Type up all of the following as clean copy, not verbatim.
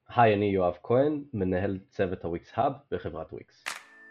היי, אני יואב כהן, מנהל צוות הוויקס האב בחברת וויקס.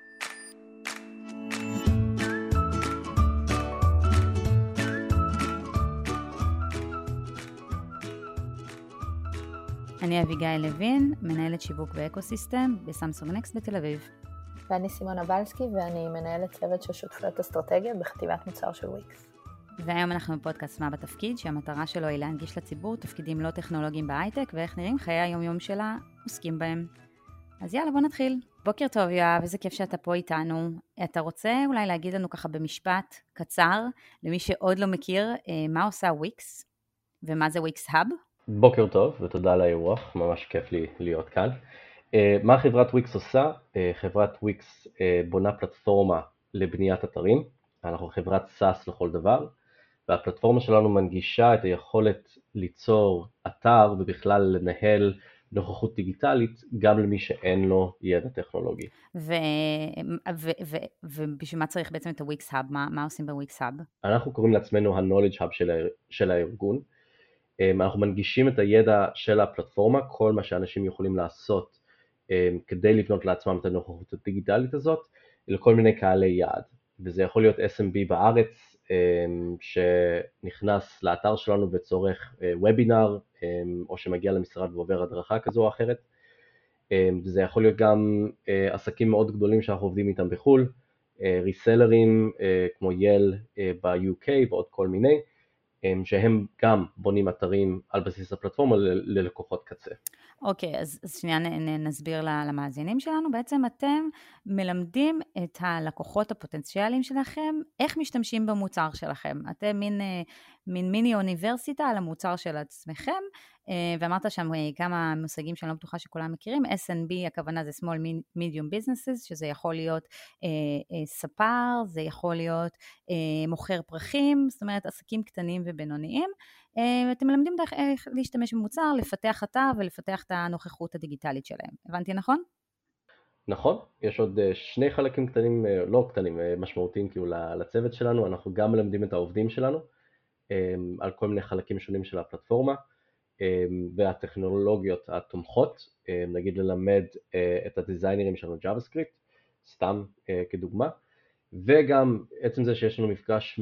אני אביגיל לוין, מנהלת שיווק באקוסיסטם בסמסונג נקסט בתל אביב. ואני סימונה בלסקי, ואני מנהלת צוות של שותפויות אסטרטגיה בחטיבת מוצר של וויקס. והיום אנחנו בפודקאסט מה בתפקיד, שהמטרה שלו היא להנגיש לציבור תפקידים לא טכנולוגיים בהייטק, ואיך נראים חיי היום-יום שלה עוסקים בהם. אז יאללה, בוא נתחיל. בוקר טוב יואב, איזה כיף שאתה פה איתנו. אתה רוצה אולי להגיד לנו ככה במשפט קצר, למי שעוד לא מכיר, מה עושה וויקס, ומה זה וויקס האב? בוקר טוב ותודה על האירוח, ממש כיף לי להיות כאן. מה חברת וויקס עושה? חברת וויקס בונה פלטפורמה לבניית אתרים. אנחנו חברת SaaS לכל דבר, והפלטפורמה שלנו מנגישה את היכולת ליצור אתר ובכלל לנהל נוכחות דיגיטלית גם למי שאין לו ידע טכנולוגי. ובשביל מה צריך בעצם את הוויקס האב? מה עושים בוויקס האב? אנחנו קוראים לעצמנו ה-Knowledge Hub של הארגון. אנחנו מנגישים את הידע של הפלטפורמה, כל מה שאנשים יכולים לעשות כדי לבנות לעצמם את הנוכחות הדיגיטלית הזאת, לכל מיני קהלי יעד. וזה יכול להיות SMB בארץ, שנכנס לאתר שלנו בצורך וובינר, או שמגיע למשרד ועובר הדרכה כזו או אחרת. וזה יכול להיות גם עסקים מאוד גדולים שאנחנו עובדים איתם בחול, ריסלרים כמו יל ב-UK ועוד כל מיני, שהם גם בונים אתרים על בסיס הפלטפורמה ללקוחות קצה. אוקיי, אז שנייה נסביר למאזינים שלנו. בעצם אתם מלמדים את הלקוחות הפוטנציאליים שלכם, איך משתמשים במוצר שלכם. אתם מין מיני אוניברסיטה על המוצר של עצמכם, ואמרת שם כמה מושגים שאני לא בטוחה שכולם מכירים. S&B, הכוונה זה Small Medium Businesses, שזה יכול להיות ספר, זה יכול להיות מוכר פרחים, זאת אומרת עסקים קטנים ובינוניים. אתם מלמדים איך להשתמש במוצר, לפתח אתר ולפתח את הנוכחות הדיגיטלית שלהם. הבנתי נכון? נכון, יש עוד שני חלקים קטנים, לא קטנים, משמעותיים כאילו לצוות שלנו. אנחנו גם מלמדים את העובדים שלנו על כל מיני חלקים שונים של הפלטפורמה והטכנולוגיות התומכות, נגיד ללמד את הדיזיינרים שלנו JavaScript, סתם כדוגמה, וגם עצם זה שיש לנו מפגש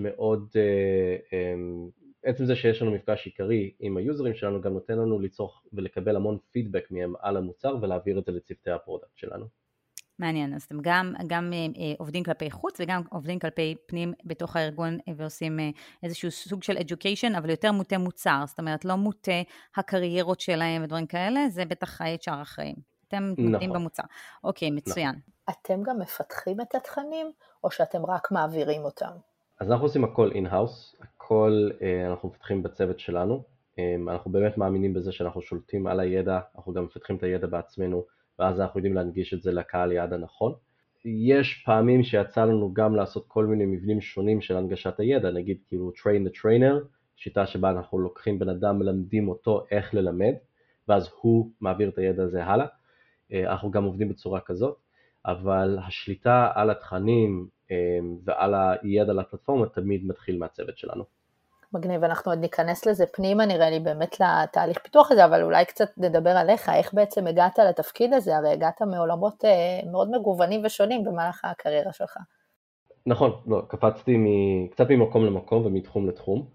עצם זה שיש לנו מפגש עיקרי עם היוזרים שלנו גם נותן לנו ליצור ולקבל המון פידבק מהם על המוצר ולהעביר את זה לצוותי הפרודקט שלנו. מעניין, אז אתם גם עובדים כלפי חוץ וגם עובדים כלפי פנים בתוך הארגון ועושים איזשהו סוג של education, אבל יותר מוטה מוצר, זאת אומרת לא מוטה הקריירות שלהם ודברים כאלה, זה בטח HR אחראים. אתם מוטים במוצר. אוקיי, מצוין. אתם גם מפתחים את התכנים או שאתם רק מעבירים אותם? אז אנחנו עושים הכל in-house, הכל אנחנו מפתחים בצוות שלנו, אנחנו באמת מאמינים בזה שאנחנו שולטים על הידע, אנחנו גם מפתחים את הידע בעצמנו, ואז אנחנו יודעים להנגיש את זה לקהל יעד הנכון. יש פעמים שיצא לנו גם לעשות כל מיני מבנים שונים של הנגשת הידע, נגיד כאילו train the trainer, שיטה שבה אנחנו לוקחים בן אדם, מלמדים אותו איך ללמד, ואז הוא מעביר את הידע הזה הלאה. אנחנו גם עובדים בצורה כזאת, אבל השליטה על התכנים ועל הידע לפלטפורמה תמיד מתחיל מהצוות שלנו. מגניב, אנחנו עוד ניכנס לזה פנימה, נראה לי באמת לתהליך פיתוח הזה, אבל אולי קצת נדבר עליך, איך בעצם הגעת לתפקיד הזה, הרי הגעת מעולמות מאוד מגוונים ושונים במהלך הקריירה שלך. נכון, לא, קפצתי קצת ממקום למקום ומתחום לתחום.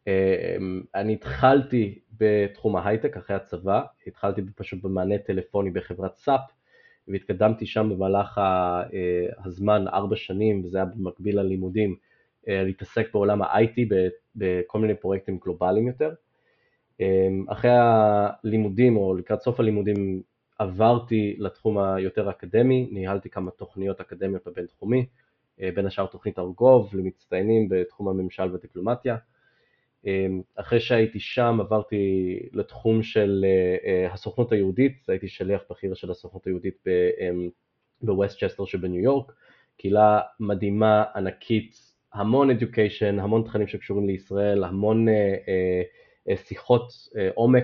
אני התחלתי בתחום ההייטק אחרי הצבא, התחלתי פשוט במענה טלפוני בחברת סאפ, והתקדמתי שם במהלך הזמן 4 שנים, וזה היה במקביל ללימודים, להתעסק בעולם ה-IT בכל מיני פרויקטים גלובליים יותר. אחרי הלימודים או לקראת סוף הלימודים עברתי לתחום היותר אקדמי, ניהלתי כמה תוכניות אקדמיות בבינתחומי, בין השאר תוכנית ארגוב למצטיינים בתחום הממשל ודיפלומטיה. אחרי שהייתי שם עברתי לתחום של הסוכנות היהודית, הייתי שליח בכיר של הסוכנות היהודית בווסטצ'סטר שבניו יורק, קהילה מדהימה, ענקית, המון education, המון תכנים שקשורים לישראל, המון שיחות עומק,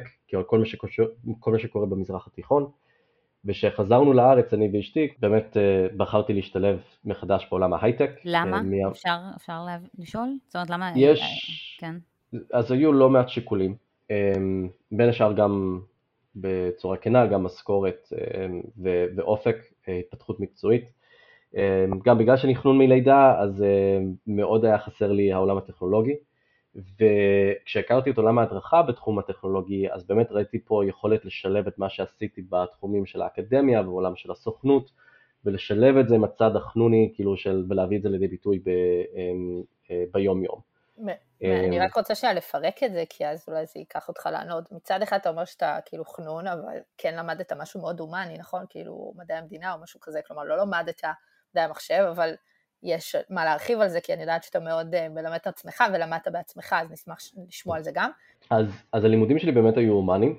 כל מה שקורה במזרח התיכון. ושחזרנו לארץ, אני ואשתי, באמת בחרתי להשתלב מחדש בעולם ההייטק. למה? אפשר לשאול? זאת אומרת, למה? כן. אז היו לא מעט שיקולים, בין השאר גם בצורה כנה, גם משכורת ואופק, התפתחות מקצועית. גם בגלל שאני חנון מלידה, אז מאוד היה חסר לי העולם הטכנולוגי, וכשהכרתי את עולם ההדרכה בתחום הטכנולוגי, אז באמת ראיתי פה יכולת לשלב את מה שעשיתי בתחומים של האקדמיה ועולם של הסוכנות, ולשלב את זה עם הצד החנוני, כאילו ולהביא את זה לידי ביטוי ביום יום. אני רק רוצה שנייה לפרק את זה, כי אז אולי זה ייקח אותך לענות. מצד אחד אתה אומר שאתה כאילו חנון, אבל כן למדת משהו מאוד הומני, נכון? כאילו מדעי המדינה או משהו כזה, כלומר לא למדת מדעי המחשב, אבל יש מה להרחיב על זה, כי אני יודעת שאתה מאוד מלמד את עצמך ולמדת בעצמך, אז נשמח לשמוע על זה גם. אז הלימודים שלי באמת היו הומניים.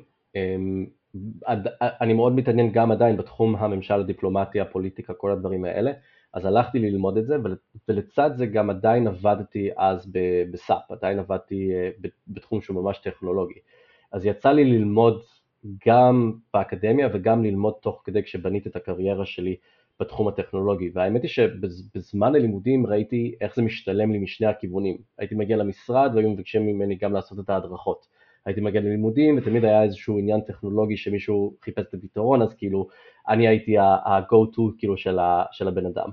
אני מאוד מתעניין גם עדיין בתחום הממשל, הדיפלומטיה, הפוליטיקה, כל הדברים האלה. אז הלכתי ללמוד את זה, ולצד זה גם עדיין עבדתי אז בסאפ, עדיין עבדתי בתחום שהוא ממש טכנולוגי. אז יצא לי ללמוד גם באקדמיה וגם ללמוד תוך כדי כשבניתי את הקריירה שלי בתחום הטכנולוגי. והאמת היא שבזמן הלימודים ראיתי איך זה משתלם לי משני הכיוונים. הייתי מגיע למשרד והיו מבקשים ממני גם לעשות את ההדרכות. הייתי מגיע ללימודים ותמיד היה איזשהו עניין טכנולוגי שמישהו חיפש את הפתרון, אז כאילו אני הייתי ה-go-to כאילו של הבן אדם.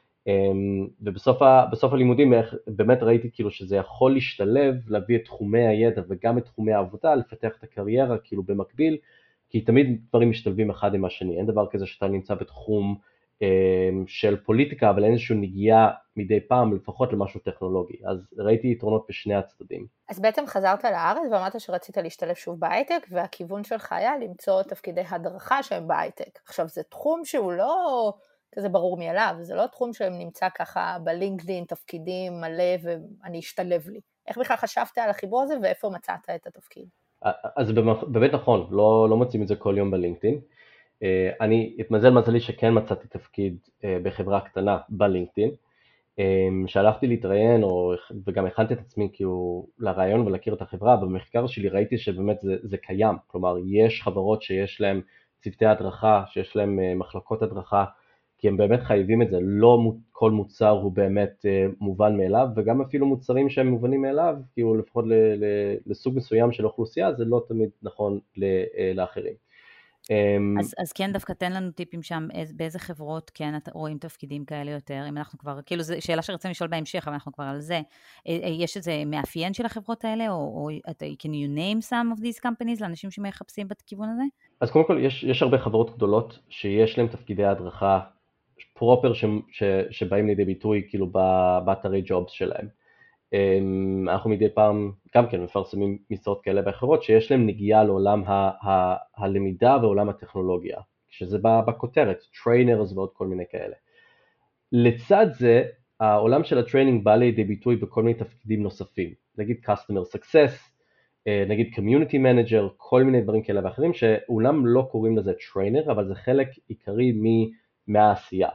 ובסוף הלימודים באמת ראיתי כאילו שזה יכול להשתלב, להביא את תחומי הידע וגם את תחומי העבודה, לפתח את הקריירה כאילו במקביל, כי תמיד דברים משתלבים אחד עם השני. אין דבר כזה שאתה נמצא בתחום של פוליטיקה, אבל אין איזושהי נגיעה מדי פעם לפחות למשהו טכנולוגי. אז ראיתי יתרונות בשני הצדדים. אז בעצם חזרת לארץ ואמרת שרצית להשתלב שוב בהייטק, והכיוון שלך היה למצוא תפקידי הדרכה שהם בהייטק. עכשיו זה תחום שהוא לא כזה ברור מאליו, זה לא תחום שהם נמצא ככה בלינקדין, תפקידים מלא ואני אשתלב לי. איך בכלל חשבת על החיבור הזה ואיפה מצאת את התפקיד? אז באמת נכון, לא מוצאים את זה כל יום בלינקדין. אני התמזל מזלי שכן מצאתי תפקיד בחברה קטנה בלינקדין, שהלכתי להתראיין וגם הכנתי את עצמי כאילו לרעיון ולהכיר את החברה. במחקר שלי ראיתי שבאמת זה קיים, כלומר יש חברות שיש להם צוותי הדרכה, שיש להם מחלקות הדרכה, כי הם באמת חייבים את זה. לא כל מוצר הוא באמת מובן מאליו, וגם אפילו מוצרים שהם מובנים מאליו, כאילו לפחות לסוג מסוים של אוכלוסייה, זה לא תמיד נכון לאחרים. אז כן, דווקא תן לנו טיפים שם, באיזה חברות כן רואים תפקידים כאלה יותר, אם אנחנו כבר, כאילו זו שאלה שרצינו לשאול בהמשך, אבל אנחנו כבר על זה. יש איזה מאפיין של החברות האלה, או can you name some of these companies, לאנשים שמחפשים בכיוון הזה? אז קודם כל, יש הרבה חברות גדולות, שיש להם תפקידי הדרכה פרופר, שבאים לידי ביטוי, כאילו באתרי ג'ובס שלהם. אנחנו מדי פעם גם כן מפרסמים משרות כאלה ואחרות שיש להם נגיעה לעולם הלמידה ועולם הטכנולוגיה, שזה בכותרת, טריינרס ועוד כל מיני כאלה. לצד זה, העולם של הטריינינג בא לידי ביטוי בכל מיני תפקידים נוספים, נגיד Customer Success, נגיד Community Manager, כל מיני דברים כאלה ואחרים, שאולם לא קוראים לזה טריינר, אבל זה חלק עיקרי מהעשייה.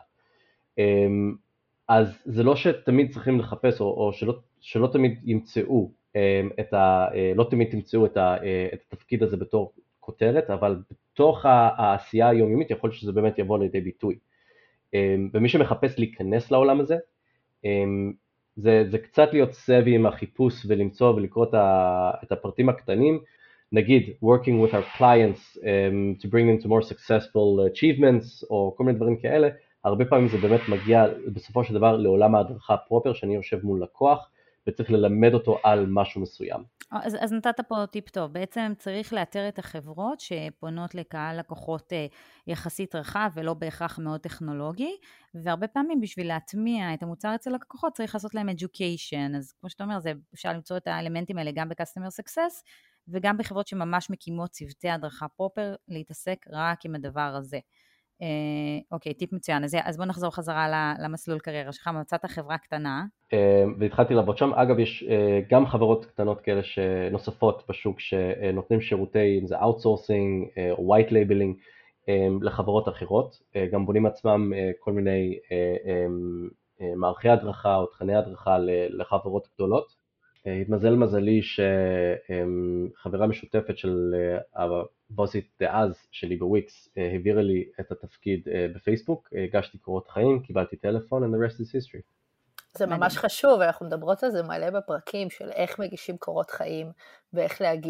אז זה לא שתמיד צריכים לחפש, או שלא תמיד ימצאו לא תמיד תמצאו את התפקיד הזה בתור כותרת, אבל בתוך העשייה היומיומית יכול שזה באמת יבוא לידי ביטוי. ומי שמחפש להיכנס לעולם הזה, זה קצת להיות סבי עם החיפוש ולמצוא ולקרוא את הפרטים הקטנים, נגיד working with our clients to bring them to more successful achievements, או כל מיני דברים כאלה. הרבה פעמים זה באמת מגיע בסופו של דבר לעולם ההדרכה פרופר, שאני יושב מול לקוח וצריך ללמד אותו על משהו מסוים. אז נתת פה טיפ טוב, בעצם צריך לאתר את החברות שפונות לקהל לקוחות יחסית רחב ולא בהכרח מאוד טכנולוגי, והרבה פעמים בשביל להטמיע את המוצר אצל לקוחות צריך לעשות להם education, אז כמו שאתה אומר, אפשר למצוא את האלמנטים האלה גם ב-Customer Success, וגם בחברות שממש מקימות צוותי הדרכה פרופר, להתעסק רק עם הדבר הזה. אוקיי, טיפ מצוין. אז בוא נחזור חזרה למסלול קריירה שלך, מצאת חברה קטנה. והתחלתי לעבוד שם. אגב, יש גם חברות קטנות כאלה נוספות בשוק שנותנים שירותי, אם זה outsourcing או white labeling לחברות אחרות. גם בונים עצמם כל מיני מערכי הדרכה או תכני הדרכה לחברות גדולות. התמזל מזלי שחברה משותפת של הבוסית דאז שלי בוויקס העבירה לי את התפקיד בפייסבוק, הגשתי קורות חיים, קיבלתי טלפון and the rest is history. זה ממש חשוב, אנחנו מדברות על זה מלא בפרקים של איך מגישים קורות חיים ואיך להגיע.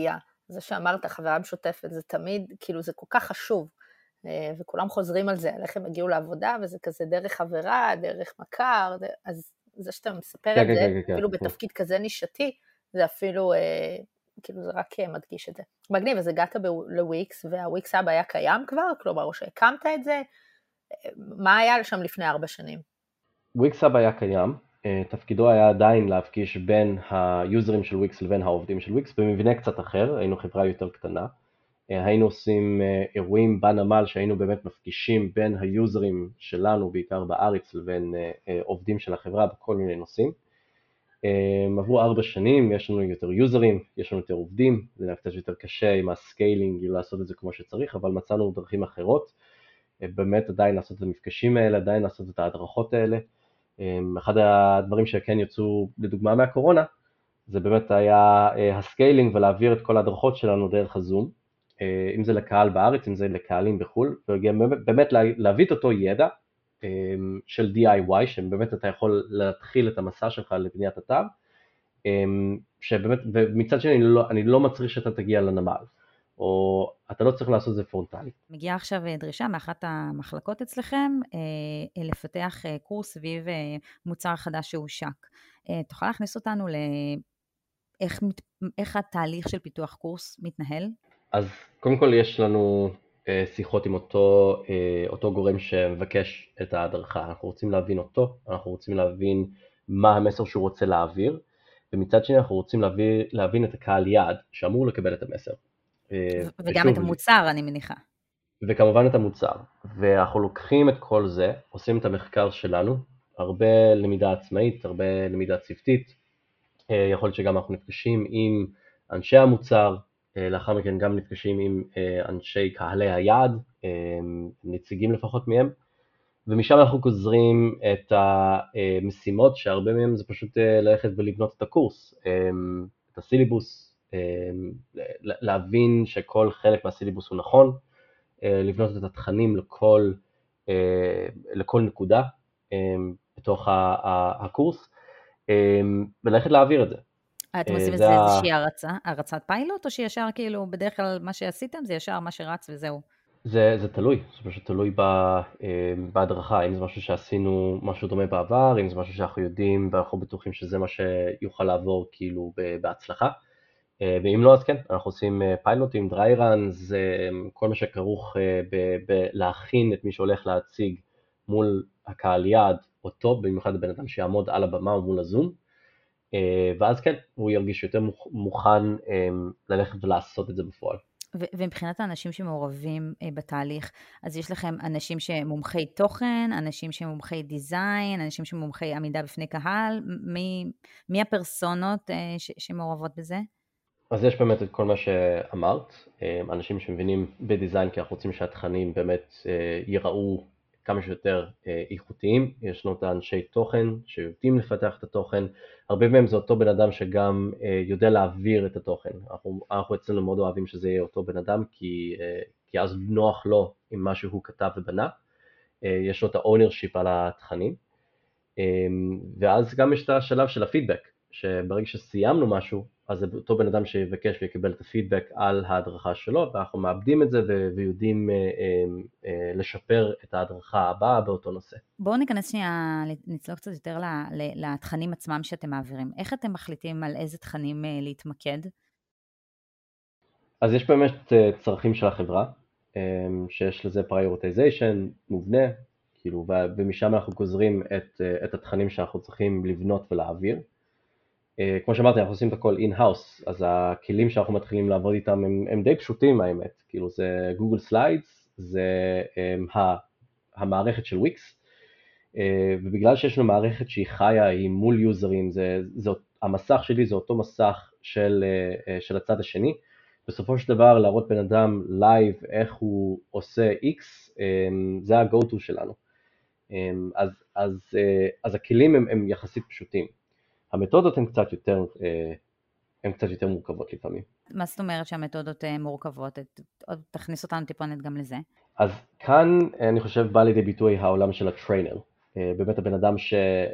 זה שאמרת חברה משותפת, זה תמיד, כאילו זה כל כך חשוב, וכולם חוזרים על זה, על איך הם הגיעו לעבודה, וזה כזה דרך חברה, דרך מכר, אז זה שאתה מספר את זה, אפילו בתפקיד כזה נישתי, זה אפילו, כאילו זה רק מדגיש את זה. מגניב, אז הגעת לוויקס, והוויקס אב היה קיים כבר, כלומר, או שהקמת את זה, מה היה שם לפני 4 שנים? וויקס אב היה קיים, תפקידו היה עדיין להפגיש בין היוזרים של וויקס לבין העובדים של וויקס, במבנה קצת אחר, היינו חברה יותר קטנה, היינו עושים אירועים בנמל שהיינו באמת מפגישים בין היוזרים שלנו, בעיקר בארץ, לבין עובדים של החברה בכל מיני נושאים. עברו 4 שנים, יש לנו יותר יוזרים, יש לנו יותר עובדים, זה היה קצת יותר קשה עם הסקיילינג לעשות את זה כמו שצריך, אבל מצאנו דרכים אחרות, באמת עדיין לעשות את המפגשים האלה, עדיין לעשות את ההדרכות האלה. אחד הדברים שכן יצאו לדוגמה מהקורונה, זה באמת היה הסקיילינג ולהעביר את כל ההדרכות שלנו דרך הזום, אם זה לקהל בארץ, אם זה לקהלים בחול, וגם באמת להביא את אותו ידע של DIY, שבאמת אתה יכול להתחיל את המסע שלך לבניית אתר, שבאמת, ומצד שני אני לא מצריך שאתה תגיע לנמל, או אתה לא צריך לעשות זה פרונטלי. מגיעה עכשיו דרישה מאחת המחלקות אצלכם, לפתח קורס סביב מוצר חדש שהושק. תוכל להכניס אותנו איך התהליך של פיתוח קורס מתנהל? אז קודם כל יש לנו שיחות עם אותו גורם שמבקש את ההדרכה, אנחנו רוצים להבין אותו, אנחנו רוצים להבין מה המסר שהוא רוצה להעביר, ומצד שני אנחנו רוצים להבין את הקהל יעד שאמור לקבל את המסר. וגם את המוצר, אני מניחה. וכמובן את המוצר, ואנחנו לוקחים את כל זה, עושים את המחקר שלנו, הרבה למידה עצמאית, הרבה למידה צוותית, יכול להיות שגם אנחנו נפגשים עם אנשי המוצר, לאחר מכן גם נפגשים עם אנשי קהלי היעד, נציגים לפחות מהם, ומשם אנחנו גוזרים את המשימות, שהרבה מהם זה פשוט ללכת ולבנות את הקורס, את הסיליבוס, להבין שכל חלק מהסיליבוס הוא נכון, לבנות את התכנים לכל נקודה בתוך הקורס, וללכת להעביר את זה. אתם עושים את זה איזושהי הרצת פיילוט, או שישר כאילו בדרך כלל מה שעשיתם זה ישר מה שרץ וזהו? זה תלוי, זה פשוט תלוי בהדרכה, אם זה משהו שעשינו משהו דומה בעבר, אם זה משהו שאנחנו יודעים ואנחנו בטוחים שזה מה שיוכל לעבור כאילו בהצלחה, ואם לא אז כן, אנחנו עושים פיילוטים, דריי ראנס, כל מה שכרוך להכין את מי שהולך להציג מול הקהל יעד, אותו במיוחד הבן אדם שיעמוד על הבמה או מול הזום, ואז כן, הוא ירגיש יותר מוכן ללכת ולעשות את זה בפועל. ומבחינת האנשים שמעורבים בתהליך, אז יש לכם אנשים שמומחי תוכן, אנשים שמומחי דיזיין, אנשים שמומחי עמידה בפני קהל, מי הפרסונות שמעורבות בזה? אז יש באמת את כל מה שאמרת, אנשים שמבינים בדיזיין, כי אנחנו רוצים שהתכנים באמת ייראו כמה שיותר איכותיים, יש לנו את האנשי תוכן שיודעים לפתח את התוכן, הרבה מהם זה אותו בן אדם שגם יודע להעביר את התוכן, אנחנו אצלנו מאוד אוהבים שזה יהיה אותו בן אדם, כי אז נוח לו עם מה שהוא כתב ובנה, יש לו את ה-ownership על התכנים, ואז גם יש את השלב של הפידבק, שברגע שסיימנו משהו, אז זה אותו בן אדם שיבקש ויקבל את הפידבק על ההדרכה שלו, ואנחנו מאבדים את זה ויודעים לשפר את ההדרכה הבאה באותו נושא. בואו ניכנס שנייה, נצלול קצת יותר לתכנים עצמם שאתם מעבירים. איך אתם מחליטים על איזה תכנים להתמקד? אז יש באמת צרכים של החברה, שיש לזה prioritization מובנה, כאילו, ומשם אנחנו גוזרים את התכנים שאנחנו צריכים לבנות ולהעביר. כמו שאמרתי, אנחנו עושים את הכל in-house, אז הכלים שאנחנו מתחילים לעבוד איתם הם די פשוטים האמת, כאילו זה Google Slides, זה המערכת של וויקס, ובגלל שיש לנו מערכת שהיא חיה, היא מול יוזרים, המסך שלי זה אותו מסך של הצד השני, בסופו של דבר להראות בן אדם לייב איך הוא עושה X, זה ה-go-to שלנו, אז הכלים הם יחסית פשוטים. המתודות הן קצת יותר מורכבות לפעמים. מה זאת אומרת שהמתודות מורכבות? תכניס אותנו טיפונת גם לזה. אז כאן אני חושב בא לידי ביטוי העולם של הטריינר. באמת הבן אדם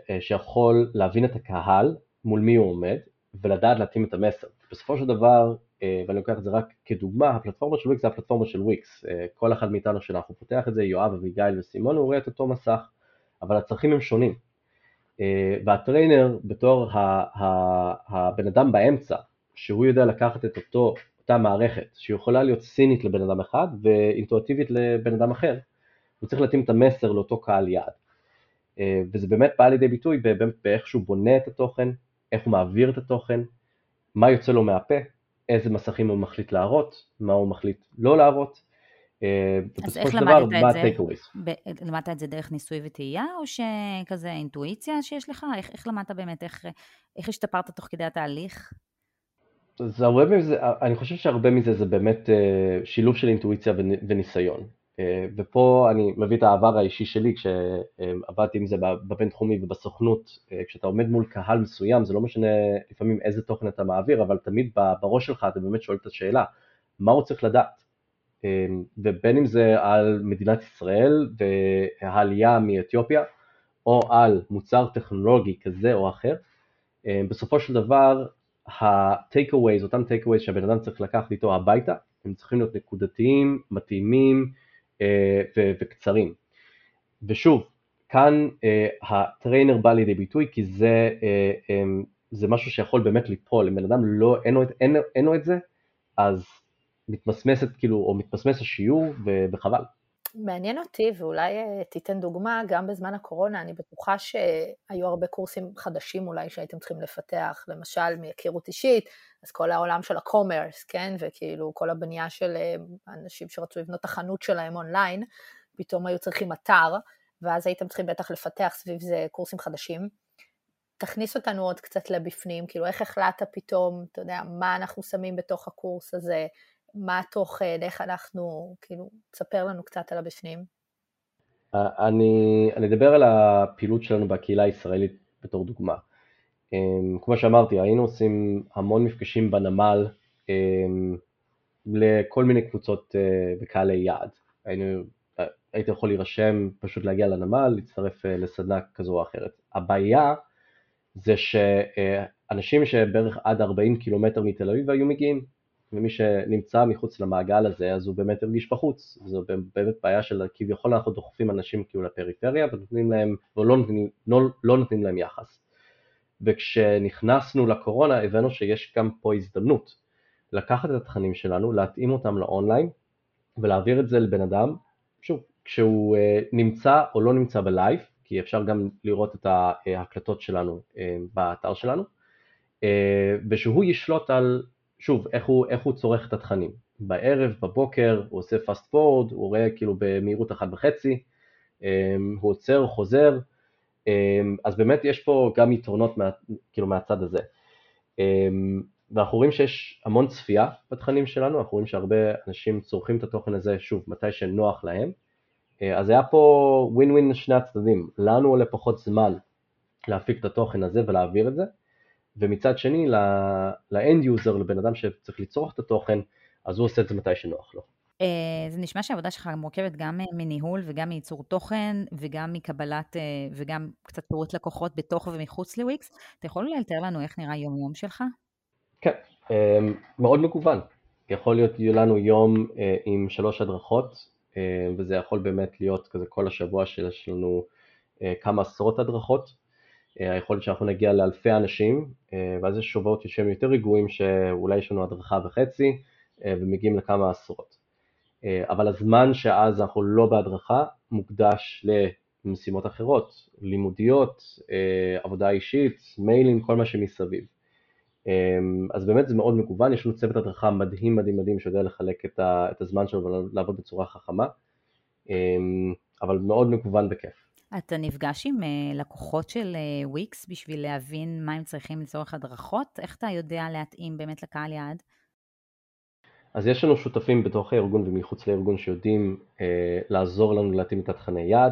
שיכול להבין את הקהל מול מי הוא עומד, ולדעת להתאים את המסר. בסופו של דבר ואני לוקח את זה רק כדוגמה, הפלטפורמה של וויקס זה הפלטפורמה של וויקס, כל אחד מאיתנו שאנחנו פותח את זה, יואב, אביגיל וסימון, הוא רואה את אותו מסך, אבל הצרכים הם שונים, והטריינר בתור הבן אדם באמצע, שהוא יודע לקחת את אותה מערכת, שיכולה להיות סינית לבן אדם אחד ואינטואיטיבית לבן אדם אחר, הוא צריך להתאים את המסר לאותו קהל יעד. וזה באמת בא לידי ביטוי באיך שהוא בונה את התוכן, איך הוא מעביר את התוכן, מה יוצא לו מהפה, איזה מסכים הוא מחליט להראות, מה הוא מחליט לא להראות, אז איך למדת את זה דרך ניסוי וטעייה, או שכזה אינטואיציה שיש לך? איך למדת באמת, איך השתפרת תוך כדי התהליך? אני חושב שהרבה מזה זה באמת שילוב של אינטואיציה וניסיון. ופה אני מביא את העבר האישי שלי, כשעבדתי עם זה בבינתחומי ובסוכנות, כשאתה עומד מול קהל מסוים, זה לא משנה לפעמים איזה תוכן אתה מעביר, אבל תמיד בראש שלך אתה באמת שואל את השאלה, מה הוא צריך לדעת? ובין אם זה על מדינת ישראל והעלייה מאתיופיה, או על מוצר טכנולוגי כזה או אחר, בסופו של דבר, ה-takeaways, אותם takeaways שהבן אדם צריך לקחת איתו הביתה, הם צריכים להיות נקודתיים, מתאימים וקצרים. ושוב, כאן הטריינר בא לידי ביטוי, כי זה משהו שיכול באמת ליפול, אם בן אדם אין לו את זה, אז מתמסמס השיעור וחבל. מעניין אותי, ואולי תיתן דוגמה, גם בזמן הקורונה, אני בטוחה שהיו הרבה קורסים חדשים אולי שהייתם צריכים לפתח, למשל מהיכרות אישית, אז כל העולם של הקומרס, כן, וכאילו כל הבנייה של אנשים שרצו לבנות את החנות שלהם אונליין, פתאום היו צריכים אתר, ואז הייתם צריכים בטח לפתח סביב זה קורסים חדשים. תכניס אותנו עוד קצת לבפנים, כאילו איך החלטת פתאום, אתה יודע, מה אנחנו שמים בתוך הקורס הזה, מה התוכן, איך אנחנו, כאילו, תספר לנו קצת על הבפנים. אני אדבר על הפעילות שלנו בקהילה הישראלית בתור דוגמה. כמו שאמרתי, היינו עושים המון מפגשים בנמל לכל מיני קבוצות וקהלי יעד. היית יכול להירשם, פשוט להגיע לנמל, להצטרף לסדנה כזו או אחרת. הבעיה זה שאנשים שבערך עד 40 קילומטר מתל אביב היו מגיעים, ומי שנמצא מחוץ למעגל הזה, אז הוא באמת הרגיש בחוץ. זו באמת בעיה של כביכול אנחנו דוחפים אנשים כאילו לפריפריה, ונותנים להם, ולא נותנים להם יחס. וכשנכנסנו לקורונה, הבנו שיש גם פה הזדמנות לקחת את התכנים שלנו, להתאים אותם לאונליין, ולהעביר את זה לבן אדם, שוב, כשהוא נמצא או לא נמצא בלייב, כי אפשר גם לראות את ההקלטות שלנו באתר שלנו, ושהוא ישלוט על, שוב, איך הוא צורך את התכנים. בערב, בבוקר, הוא עושה fast forward, הוא רואה כאילו במהירות 1.5, הוא עוצר, חוזר, אז באמת יש פה גם יתרונות כאילו מהצד הזה. ואנחנו רואים שיש המון צפייה בתכנים שלנו, אנחנו רואים שהרבה אנשים צורכים את התוכן הזה, שוב, מתי שנוח להם, אז היה פה ווין ווין לשני הצדדים, לנו עולה פחות זמן להפיק את התוכן הזה ולהעביר את זה, ומצד שני לאנד יוזר, לבן אדם שצריך לצרוך את התוכן, אז הוא עושה את זה מתי שנוח לו. זה נשמע שהעבודה שלך מורכבת גם מניהול וגם מייצור תוכן וגם מקבלת וגם קצת פירוט לקוחות בתוך ומחוץ לוויקס. אתה יכול לתאר לנו איך נראה יום שלך? כן, מאוד מגוון. יכול להיות לנו יום עם 3 הדרכות, וזה יכול באמת להיות כזה כל השבוע שיש לנו כמה עשרות הדרכות. יכול להיות שאנחנו נגיע לאלפי אנשים, ואז יש שבועות שהם יותר רגועים שאולי יש לנו הדרכה וחצי, ומגיעים לכמה עשרות. אבל הזמן שאז אנחנו לא בהדרכה מוקדש למשימות אחרות, לימודיות, עבודה אישית, מיילים, כל מה שמסביב. אז באמת זה מאוד מגוון, יש לנו צוות הדרכה מדהים מדהים מדהים שיודע לחלק את הזמן שלנו ולעבוד בצורה חכמה, אבל מאוד מגוון וכיף. אתה נפגש עם לקוחות של וויקס בשביל להבין מה הם צריכים לצורך הדרכות? איך אתה יודע להתאים באמת לקהל יעד? אז יש לנו שותפים בתוך הארגון ומחוץ לארגון שיודעים לעזור לנו להתאים את התכני יעד.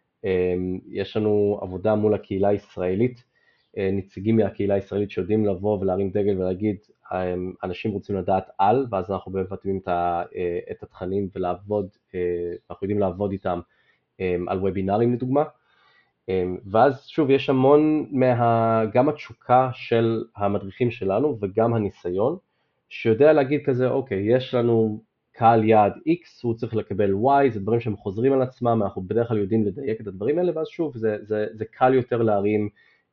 יש לנו עבודה מול הקהילה הישראלית, נציגים מהקהילה הישראלית שיודעים לבוא ולהרים דגל ולהגיד, אנשים רוצים לדעת על, ואז אנחנו באמת מתאימים את התכנים ולעבוד, אנחנו יודעים לעבוד איתם על וובינרים לדוגמה. ואז שוב יש המון גם התשוקה של המדריכים שלנו וגם הניסיון, שיודע להגיד כזה, אוקיי, יש לנו קהל יעד X, הוא צריך לקבל Y, זה דברים שהם חוזרים על עצמם, אנחנו בדרך כלל יודעים לדייק את הדברים האלה, ואז שוב, זה קל יותר להרים,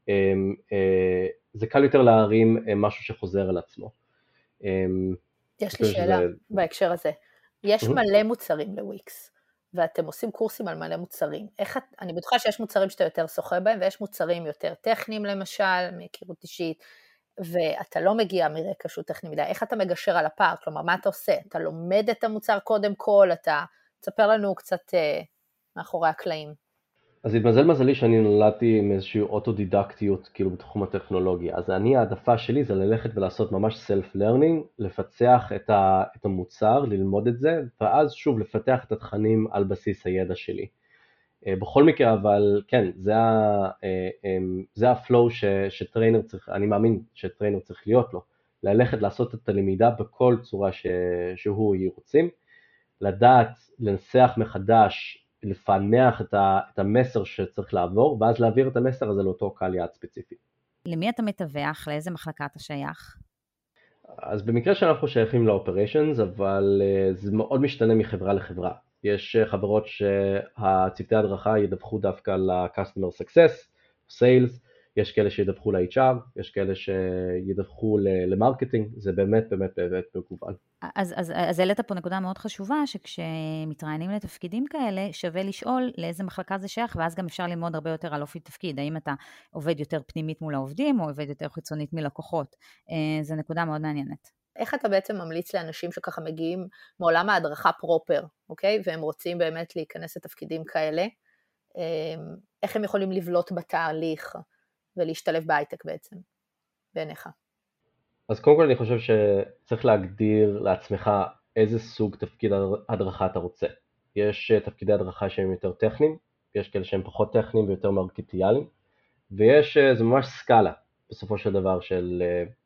זה קל יותר להרים משהו שחוזר על עצמו. יש לי שאלה בהקשר הזה. יש מלא מוצרים לוויקס, ואתם עושים קורסים על מלא מוצרים. אני בטוחה שיש מוצרים שאתה יותר שוחה בהם, ויש מוצרים יותר טכניים למשל, מהיכרות אישית, ואתה לא מגיע מרקע שהוא טכני מדי. איך אתה מגשר על הפער? כלומר, מה אתה עושה? אתה לומד את המוצר קודם כל, אתה תספר לנו קצת מאחורי הקלעים. אז התמזל מזלי שאני נולדתי עם איזושהי אוטודידקטיות כאילו בתחום הטכנולוגיה, אז העדפה שלי זה ללכת ולעשות ממש self-learning, לפצח את המוצר, ללמוד את זה, ואז שוב לפתח את התכנים על בסיס הידע שלי. בכל מקרה, אבל כן, זה הפלואו שטריינר צריך, אני מאמין שטריינר צריך להיות לו, ללכת לעשות את הלמידה בכל צורה שהוא רוצים, לדעת, לנסח מחדש, לפענח את המסר שצריך לעבור, ואז להעביר את המסר הזה לאותו קהל יעד ספציפי. למי אתה מתווך? לאיזה מחלקה אתה שייך? אז במקרה שאנחנו שייכים לאופריישנס, אבל זה מאוד משתנה מחברה לחברה. יש חברות שהצוותי הדרכה ידווחו דווקא ל-Customer Success, Sales, יש כאלה שידווחו ל-HR, יש כאלה שידווחו למרקטינג, זה באמת מגוון. אז העלית פה נקודה מאוד חשובה, שכשמתראיינים לתפקידים כאלה, שווה לשאול לאיזה מחלקה זה שייך, ואז גם אפשר ללמוד הרבה יותר על אופי תפקיד, האם אתה עובד יותר פנימית מול העובדים, או עובד יותר חיצונית מלקוחות. זו נקודה מאוד מעניינת. איך אתה בעצם ממליץ לאנשים שככה מגיעים מעולם ההדרכה פרופר, אוקיי? והם רוצים באמת להיכנס לתפקידים כאלה, איך הם יכולים לבלוט בתהליך ולהשתלב בהייטק בעצם, בעיניך? אז קודם כל אני חושב שצריך להגדיר לעצמך איזה סוג תפקיד הדרכה אתה רוצה. יש תפקידי הדרכה שהם יותר טכניים, יש כאלה שהם פחות טכניים ויותר מרקטיאליים, ויש, זה ממש סקאלה בסופו של דבר של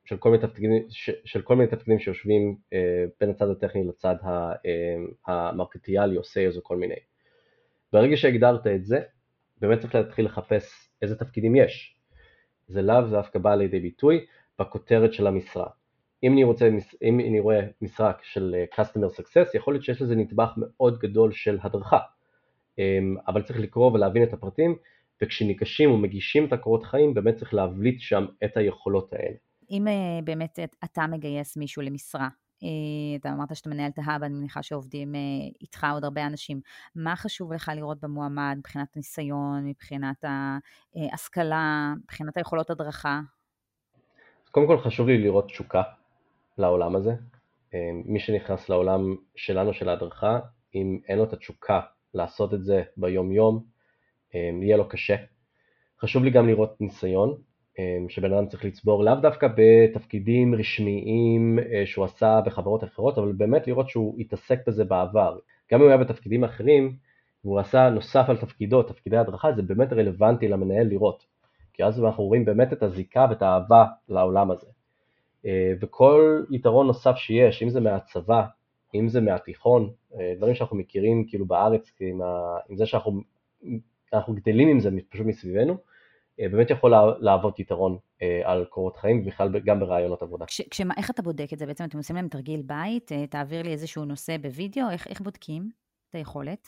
כל מיני תפקידים שיושבים בין הצד הטכני לצד המרקטיאלי או סיילס או כל מיני. ברגע שהגדרת את זה, באמת צריך להתחיל לחפש איזה תפקידים יש. זה לאו דווקא בא לידי ביטוי בכותרת של המשרה. אם אני רואה משרה של Customer Success, יכול להיות שיש לזה נדבך מאוד גדול של הדרכה, אבל צריך לקרוא ולהבין את הפרטים, וכשניגשים ומגישים את הקורות חיים, באמת צריך להבליט שם את היכולות האלה. אם באמת אתה מגייס מישהו למשרה, אתה אמרת שאתה מנהל את ההאב, אני מניחה שעובדים איתך עוד הרבה אנשים, מה חשוב לך לראות במועמד, מבחינת הניסיון, מבחינת ההשכלה, מבחינת היכולות הדרכה? קודם כל חשוב לי לראות תשוקה לעולם הזה. מי שנכנס לעולם שלנו של ההדרכה, אם אין לו את התשוקה לעשות את זה ביום יום, יהיה לו קשה. חשוב לי גם לראות ניסיון, שבן אדם צריך לצבור לאו דווקא בתפקידים רשמיים שהוא עשה בחברות אחרות, אבל באמת לראות שהוא התעסק בזה בעבר. גם אם הוא היה בתפקידים אחרים, והוא עשה נוסף על תפקידי הדרכה, זה באמת רלוונטי למנהל לראות. כי אז אנחנו רואים באמת את הזיקה ואת האהבה לעולם הזה. וכל יתרון נוסף שיש, אם זה מהצבא, אם זה מהתיכון, דברים שאנחנו מכירים כאילו בארץ, עם זה שאנחנו גדלים עם זה פשוט מסביבנו, באמת יכול להוות יתרון על קורות חיים, ובכלל גם ברעיונות עבודה. איך אתה בודק את זה? בעצם אתם עושים להם תרגיל בית, תעביר לי איזשהו נושא בווידאו, איך בודקים את היכולת?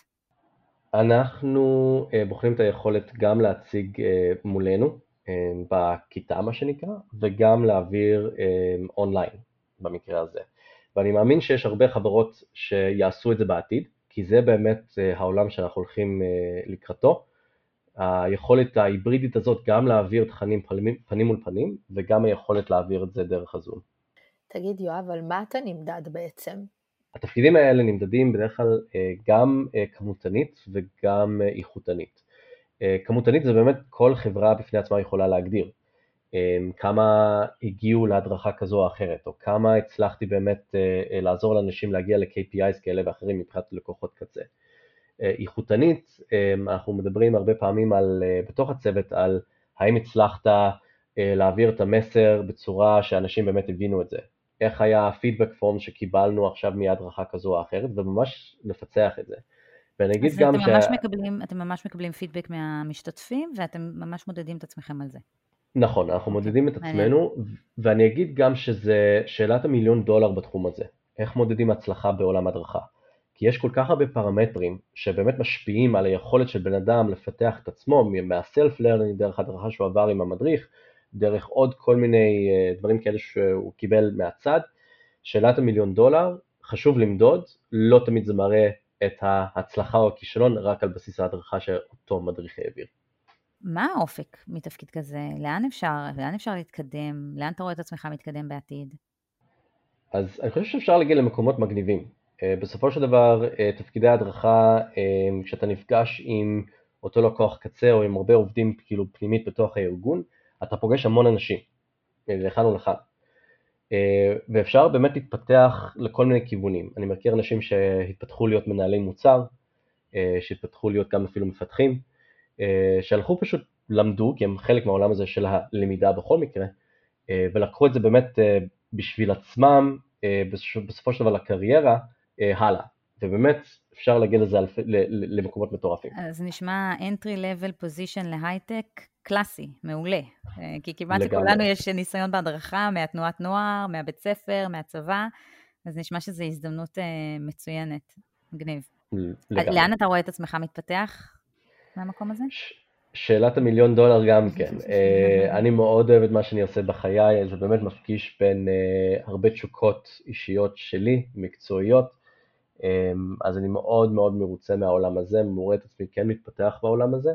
אנחנו בוחנים את היכולת גם להציג מולנו, בכיתה מה שנקרא, וגם להעביר אונליין במקרה הזה. ואני מאמין שיש הרבה חברות שיעשו את זה בעתיד, כי זה באמת העולם שאנחנו הולכים לקראתו, היכולת ההיברידית הזאת גם להעביר תכנים פנים מול פנים, וגם היכולת להעביר את זה דרך הזום. תגיד יואב, על מה אתה נמדד בעצם? התפקידים האלה נמדדים בדרך כלל גם כמותנית וגם איכותנית. כמותנית זה באמת כל חברה בפני עצמה יכולה להגדיר. כמה הגיעו להדרכה כזו או אחרת, או כמה הצלחתי באמת לעזור לאנשים להגיע ל-KPIs כאלה ואחרים מבחינת לקוחות קצה. איכותנית, אנחנו מדברים הרבה פעמים בתוך הצוות על האם הצלחת להעביר את המסר בצורה שאנשים באמת הבינו את זה. איך היה הפידבק פורם שקיבלנו עכשיו מהדרכה כזו או אחרת, וממש לפצח את זה. ואני אגיד גם אתם ממש מקבלים פידבק מהמשתתפים, ואתם ממש מודדים את עצמכם על זה. נכון, אנחנו מודדים את עצמנו, ואני אגיד גם שזה שאלת $1,000,000 בתחום הזה. איך מודדים הצלחה בעולם הדרכה? כי יש כל כך הרבה פרמטרים שבאמת משפיעים על היכולת של בן אדם לפתח את עצמו, מה-self-learning, דרך הדרכה שהוא עבר עם המדריך, דרך עוד כל מיני דברים כאלה שהוא קיבל מהצד. שאלת $1,000,000, חשוב למדוד, לא תמיד זה מראה את ההצלחה או הכישלון, רק על בסיס ההדרכה שאותו מדריך העביר. מה האופק מתפקיד כזה? לאן אפשר להתקדם? לאן אתה רואה את עצמך מתקדם בעתיד? אז אני חושב שאפשר להגיע למקומות מגניבים. בסופו של דבר, תפקידי ההדרכה, כשאתה נפגש עם אותו לקוח קצה או עם הרבה עובדים כאילו פנימית בתוך הארגון, אתה פוגש המון אנשים, לכאן ולכאן. ואפשר באמת להתפתח לכל מיני כיוונים. אני מכיר אנשים שהתפתחו להיות מנהלי מוצר, שהתפתחו להיות גם אפילו מפתחים, שהלכו פשוט למדו, כי הם חלק מהעולם הזה של הלמידה בכל מקרה, ולקחו את זה באמת בשביל עצמם, בסופו של דבר לקריירה, הלאה. ובאמת אפשר להגיע לזה למקומות מטורפים. אז נשמע entry level position להייטק קלאסי, מעולה. כי כמעט לכולנו יש ניסיון בהדרכה, מהתנועת נוער, מהבית ספר, מהצבא, אז נשמע שזו הזדמנות מצוינת, מגניב. לאן אתה רואה את עצמך מתפתח מהמקום הזה? שאלת $1,000,000 גם כן. אני מאוד אוהב את מה שאני עושה בחיי, זה באמת מפגיש בין הרבה תשוקות אישיות שלי, מקצועיות, אז אני מאוד מאוד מרוצה מהעולם הזה, מורה את עצמי כן מתפתח בעולם הזה.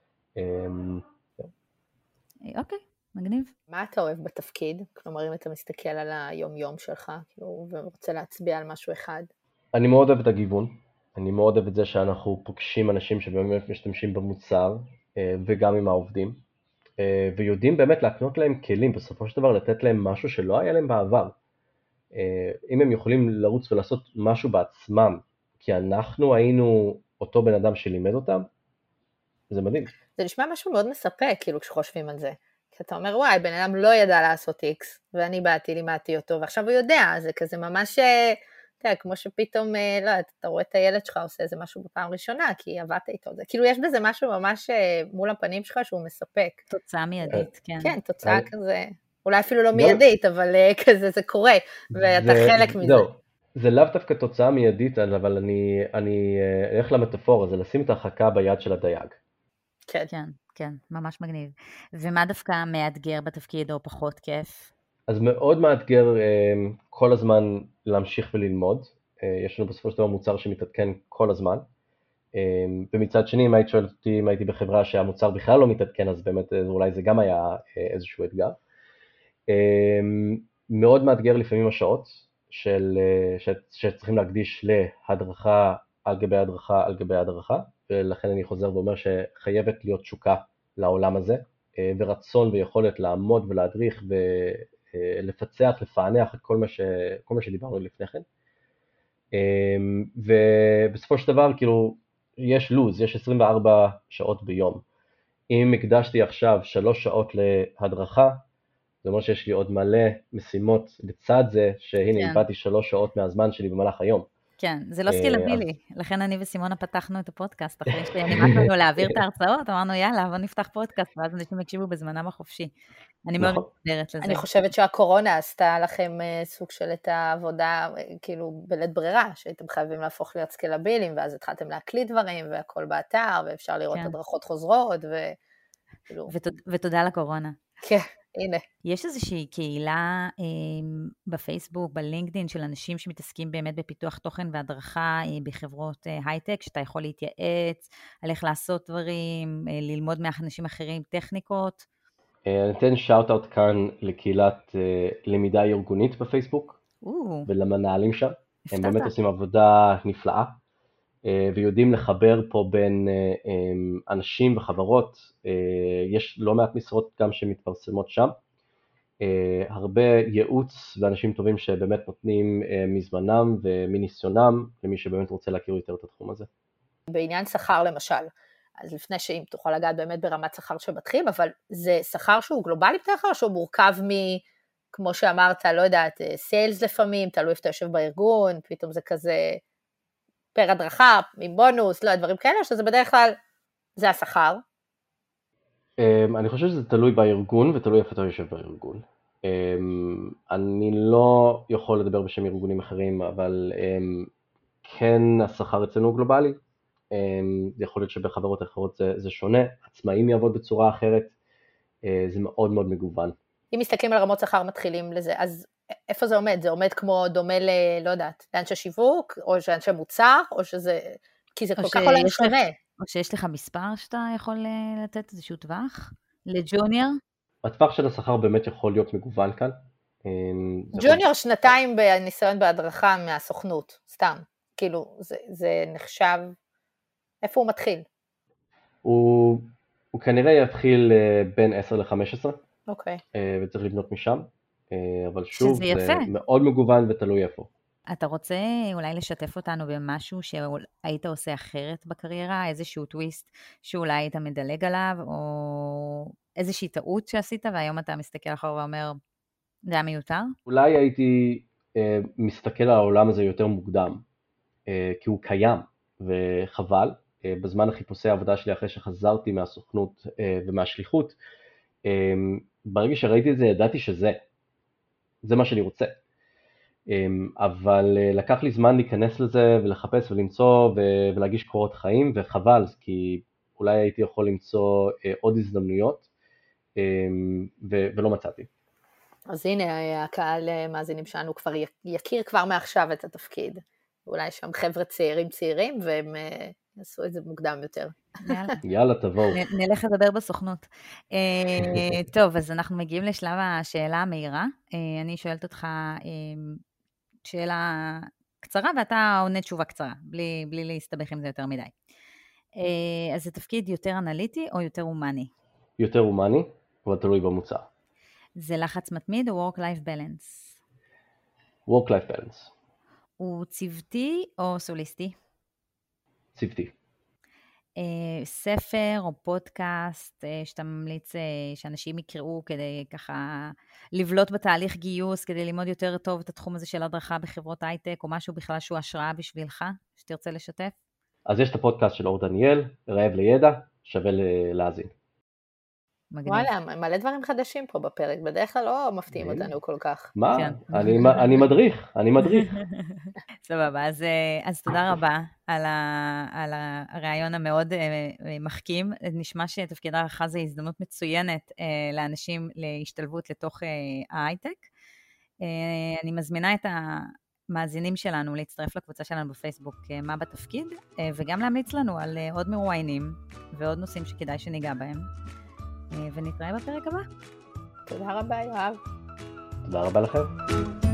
אוקיי, מגניב. מה אתה אוהב בתפקיד? כלומר, אם אתה מסתכל על היום-יום שלך, כאילו, ורוצה להצביע על משהו אחד. אני מאוד אוהב את הגיוון, אני מאוד אוהב את זה שאנחנו פוגשים אנשים שבאמת משתמשים במוצר, וגם עם העובדים, ויודעים באמת להקנות להם כלים, בסופו של דבר לתת להם משהו שלא היה להם בעבר. אם הם יכולים לרוץ ולעשות משהו בעצמם, כי אנחנו היינו אותו בן אדם שלימד אותם, זה מדהים. זה נשמע משהו מאוד מספק, כאילו, כשחושבים על זה. כי אתה אומר, וואי, בן אדם לא ידע לעשות X, ואני באתי, לימדתי אותו, ועכשיו הוא יודע, זה כזה ממש, אתה יודע, כמו שפתאום, לא, אתה רואה את הילד שלך עושה איזה משהו בפעם ראשונה, כי עבדת איתו, זה כאילו, יש בזה משהו ממש מול הפנים שלך שהוא מספק. תוצאה מיידית, כן. כן, תוצאה כזה, אולי אפילו לא מיידית, אבל כזה זה קורה, ואתה חלק מזה. זה לאו דווקא תוצאה מיידית, אבל אני אלך למטאפורה, זה לשים את החכה ביד של הדייג. כן. כן, כן, ממש מגניב. ומה דווקא מאתגר בתפקיד או פחות כיף? אז מאוד מאתגר כל הזמן להמשיך וללמוד. יש לנו בסופו של דבר מוצר שמתעדכן כל הזמן. ומצד שני, אם היית שואלת אותי אם הייתי בחברה שהמוצר בכלל לא מתעדכן, אז באמת אולי זה גם היה איזשהו אתגר. מאוד מאתגר לפעמים השעות שצריכים להקדיש להדרכה על גבי הדרכה על גבי הדרכה, ולכן אני חוזר ואומר שחייבת להיות תשוקה לעולם הזה, ורצון ויכולת לעמוד ולהדריך ולפצח, לפענח את כל מה שדיברנו לפני כן. ובסופו של דבר, כאילו, יש לוז, יש 24 שעות ביום. אם הקדשתי עכשיו 3 שעות להדרכה, זה אומר שיש לי עוד מלא משימות לצד זה, שהנה, איבדתי 3 שעות מהזמן שלי במהלך היום. כן, זה לא סקילבילי, לכן אני וסימונה פתחנו את הפודקאסט, אחרי שנמדנו להעביר את ההרצאות, אמרנו יאללה, בוא נפתח פודקאסט, ואז אנשים יקשיבו בזמנם החופשי. אני מאוד מתדרת לזה. אני חושבת שהקורונה עשתה לכם סוג של את העבודה, כאילו בלית ברירה, שהייתם חייבים להפוך להיות סקילבילים, ואז התחלתם להקליט דברים, והכל באתר, ואפשר לראות הדרכות חוזרות, ותודה לקורונה. כן. הנה. יש איזושהי קהילה בפייסבוק, בלינקדין, של אנשים שמתעסקים באמת בפיתוח תוכן והדרכה בחברות הייטק, שאתה יכול להתייעץ על איך לעשות דברים, ללמוד מאנשים אחרים טכניקות? אני אתן שאוט-אוט כאן לקהילת למידה ארגונית בפייסבוק, ולמנהלים שם. הם באמת עושים עבודה נפלאה, ויודעים לחבר פה בין אנשים וחברות. יש לא מעט משרות גם שמתפרסמות שם, הרבה ייעוץ ואנשים טובים שבאמת נותנים מזמנם ומניסיונם למי שבאמת רוצה להכיר יותר את התחום הזה. בעניין שכר למשל, אז לפני שאם תוכל לגעת באמת ברמת שכר שמתחיל, אבל זה שכר שהוא גלובלי בדרך כלל, שהוא מורכב כמו שאמרת, לא יודעת, סיילס לפעמים, תלוי איפה אתה יושב בארגון, פתאום זה כזה פר הדרכה, עם בונוס, לא, דברים כאלה, שזה בדרך כלל, זה השכר. אני חושב שזה תלוי בארגון ותלוי איפה אתה יושב בארגון. אני לא יכול לדבר בשם ארגונים אחרים, אבל כן השכר אצלנו גלובלי. יכול להיות שבחברות אחרות זה שונה, עצמאים יעבוד בצורה אחרת, זה מאוד מאוד מגוון. אם מסתכלים על רמות שכר מתחילים לזה, אז איפה זה עומד? זה עומד כמו דומה לא יודעת, לאנשי שיווק, או לאנשי מוצר, או שזה, כי זה כל כך עולם שונה. או שיש לך מספר שאתה יכול לתת איזשהו טווח לג'וניור? הטווח של השכר באמת יכול להיות מגוון כאן. ג'וניור שנתיים בניסיון בהדרכה מהסוכנות, סתם. כאילו, זה נחשב, איפה הוא מתחיל? הוא כנראה יתחיל בין 10 ל-15. אוקיי. וצריך לבנות משם. אבל שוב, שזה יפה. זה מאוד מגוון ותלוי איפה. אתה רוצה אולי לשתף אותנו במשהו שהיית עושה אחרת בקריירה, איזשהו טוויסט שאולי היית מדלג עליו, או איזושהי טעות שעשית, והיום אתה מסתכל אחר ואומר, זה היה מיותר? אולי הייתי מסתכל על העולם הזה יותר מוקדם, כי הוא קיים, וחבל. בזמן החיפושי העבודה שלי, אחרי שחזרתי מהסוכנות ומהשליחות, ברגע שראיתי את זה, ידעתי זה מה שאני רוצה. אבל לקח לי זמן להיכנס לזה ולחפש ולמצוא ולהגיש קורות חיים, וחבל, כי אולי הייתי יכול למצוא עוד הזדמנויות, ולא מצאתי. אז הנה, הקהל מאזינים שלנו כבר יכיר כבר מעכשיו את התפקיד. אולי שם חבר'ה צעירים, והם יעשו את זה מוקדם יותר. יאללה, תבואו. נלך לדבר בסוכנות. טוב, אז אנחנו מגיעים לשלב השאלה המהירה. אני שואלת אותך שאלה קצרה, ואתה עונה תשובה קצרה, בלי להסתבך עם זה יותר מדי. אז זה תפקיד יותר אנליטי או יותר הומני? יותר הומני, אבל תלוי במוצר. זה לחץ מתמיד או work-life balance? work-life balance. הוא צוותי או סוליסטי? צוותי. ספר או פודקאסט שאתה ממליץ שאנשים יקראו כדי ככה לבלוט בתהליך גיוס, כדי ללמוד יותר טוב את התחום הזה של הדרכה בחברות הייטק, או משהו בכלל שהוא השראה בשבילך, שתרצה לשתף? אז יש את הפודקאסט של אור דניאל, רעב לידע, שווה להאזין. וואלה, מלא דברים חדשים פה בפרק, בדרך כלל לא מפתיעים אותנו כל כך. מה? אני מדריך. סבבה, אז תודה רבה על הרעיון המאוד מחכים. נשמע שתפקיד הערכה זה הזדמנות מצוינת לאנשים להשתלבות לתוך ההייטק. אני מזמינה את המאזינים שלנו להצטרף לקבוצה שלנו בפייסבוק, מה בתפקיד, וגם להמליץ לנו על עוד מרואיינים ועוד נושאים שכדאי שניגע בהם. ונתראה בפרק הבא. תודה רבה, יואב. תודה רבה לכם.